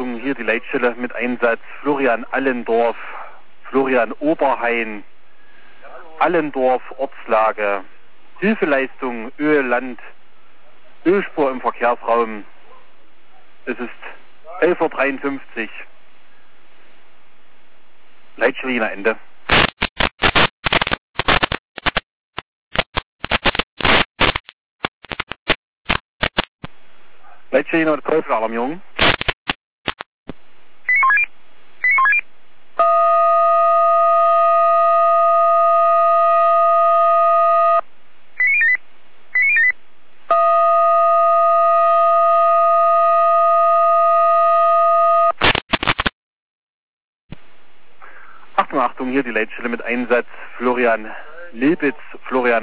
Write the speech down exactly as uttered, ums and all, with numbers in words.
Achtung, hier die Leitstelle mit Einsatz Florian Allendorf, Florian Oberhain, Allendorf, Ortslage, Hilfeleistung, Öl, Land, Ölspur im Verkehrsraum. Es ist elf Uhr dreiundfünfzig. Leitstelle Ende. Leitstelle und Teufelalarmierung. Achtung, Achtung, hier die Leitstelle mit Einsatz Florian Lilbitz, Florian